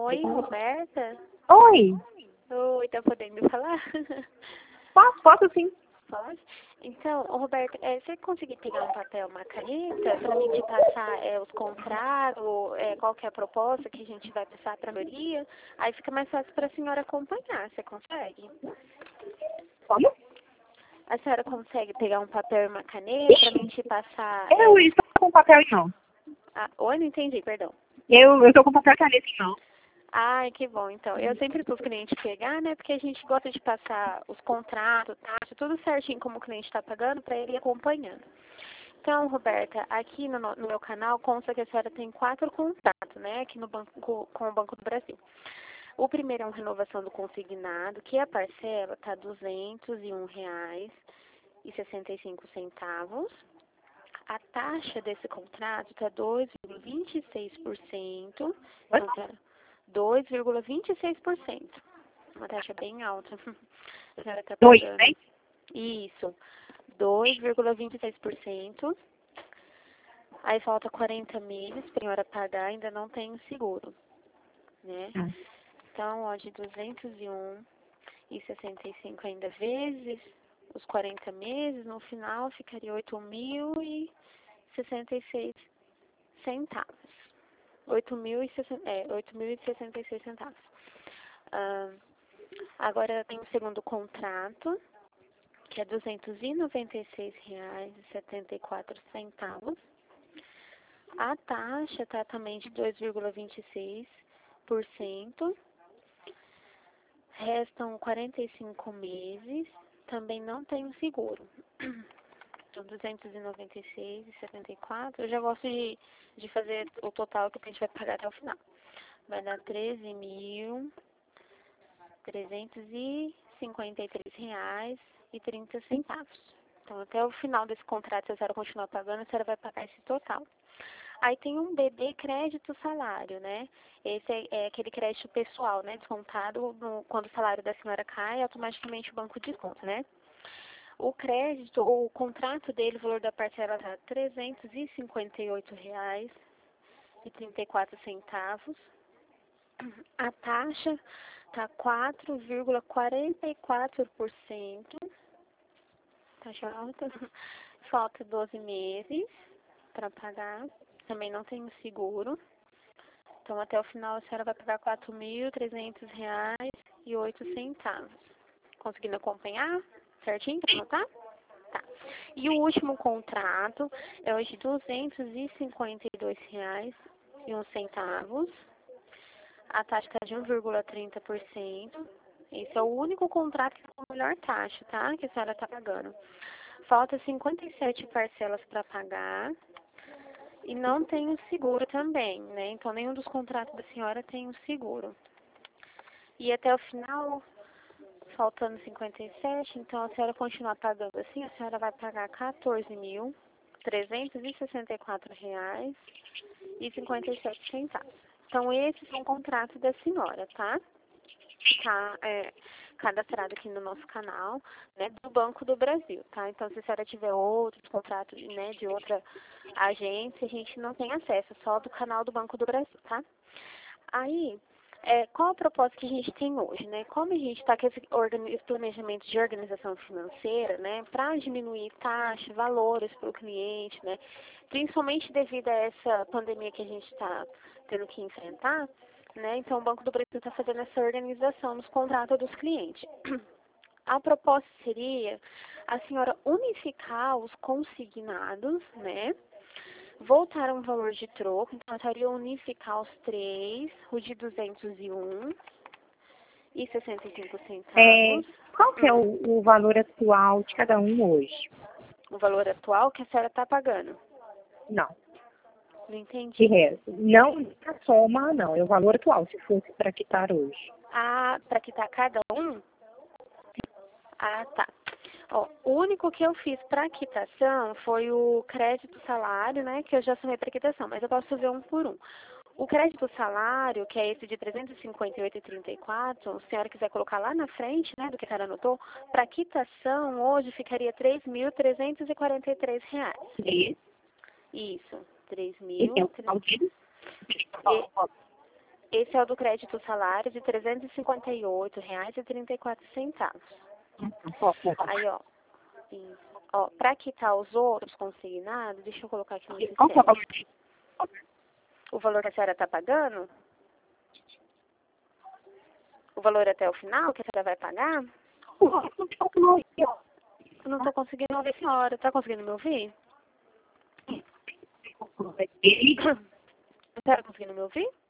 Oi, Roberta? Oi, Oi, tá podendo falar? posso sim. Pode? Então, ô, Roberta, você conseguir pegar um papel, uma caneta, para mim te passar os contratos, qual que é a proposta que a gente vai passar para a maioria, aí fica mais fácil para a senhora acompanhar. Você consegue? Como? A senhora consegue pegar um papel e uma caneta para mim te passar... Eu estou com papel em mão. Oi, não entendi, perdão. Eu estou com papel e caneta em mão. Ai, que bom. Então, eu sempre para os clientes pegar, né? Porque a gente gosta de passar os contratos, taxa, tudo certinho como o cliente está pagando para ele ir acompanhando. Então, Roberta, aqui no meu canal consta que a senhora tem 4 contratos, né? Aqui no banco, com o Banco do Brasil. O primeiro é uma renovação do consignado, que a parcela está R$ 201,65. A taxa desse contrato está 2,26%. Então, 2,26%. Uma taxa bem alta. A senhora está Dois, pagando. né? Isso. 2,26%. Aí falta 40 meses para a senhora pagar, ainda não tem o seguro, né? Então, ó, de 201,65 ainda vezes os 40 meses, no final ficaria 8.066 centavos. 8.066 centavos. Agora tem o segundo contrato, que é R$ 296,74. A taxa está também de 2,26%. Restam 45 meses. Também não tem o seguro. Então, 296,74. Eu já gosto de fazer o total que a gente vai pagar até o final. Vai dar R$ 13.353,30. Então, até o final desse contrato, se a senhora continuar pagando, a senhora vai pagar esse total. Aí tem um BB crédito salário, né? Esse é aquele crédito pessoal, né? Descontado quando o salário da senhora cai, automaticamente o banco desconta, né? O crédito, o contrato dele, o valor da parcela está R$ 358,34. A taxa está 4,44%. Taxa alta. Falta 12 meses para pagar. Também não tem o seguro. Então, até o final, a senhora vai pagar R$ 4.300,08. Conseguindo acompanhar certinho para anotar? Tá. E o último contrato é o de R$ 252,01. A taxa está de 1,30%. Esse é o único contrato que tem a melhor taxa, tá? Que a senhora está pagando. Falta 57 parcelas para pagar. E não tem o seguro também, né? Então, nenhum dos contratos da senhora tem o seguro. E até o final, faltando 57, então a senhora continuar pagando assim, a senhora vai pagar R$ 14.364,57. Então, esses são contratos da senhora, tá? Tá cadastrado aqui no nosso canal, né, do Banco do Brasil, tá? Então, se a senhora tiver outros contratos, né, de outra agência, a gente não tem acesso, só do canal do Banco do Brasil, tá? Aí, qual a proposta que a gente tem hoje, né? Como a gente está com esse planejamento de organização financeira, né, para diminuir taxa, valores para o cliente, né, principalmente devido a essa pandemia que a gente está tendo que enfrentar, né? Então, o Banco do Brasil está fazendo essa organização nos contratos dos clientes. A proposta seria a senhora unificar os consignados, né? Voltar a um valor de troco, então, eu estaria unificar os três, o de 201,65 centavos. Qual que é o valor atual de cada um hoje? O valor atual que a senhora está pagando. Não, Não entendi. de resto. Não a soma, não. É o valor atual, se fosse para quitar hoje. Para quitar cada um? Tá. Ó, o único que eu fiz para quitação foi o crédito salário, né, que eu já somei para quitação, mas eu posso fazer um por um. O crédito salário, que é esse de 358,34, se a senhora quiser colocar lá na frente, né, do que a senhora anotou, para quitação hoje ficaria R$ 3.343. Isso, 3.000. Esse é o do crédito salário de R$ 358,34. Aí, ó. Isso. Ó, pra quitar os outros consignados, deixa eu colocar aqui no Qual que é o sistema. valor? O valor que a senhora tá pagando? O valor até o final que a senhora vai pagar? Eu não tô conseguindo ouvir a senhora. Tá conseguindo me ouvir? A senhora tá conseguindo me ouvir?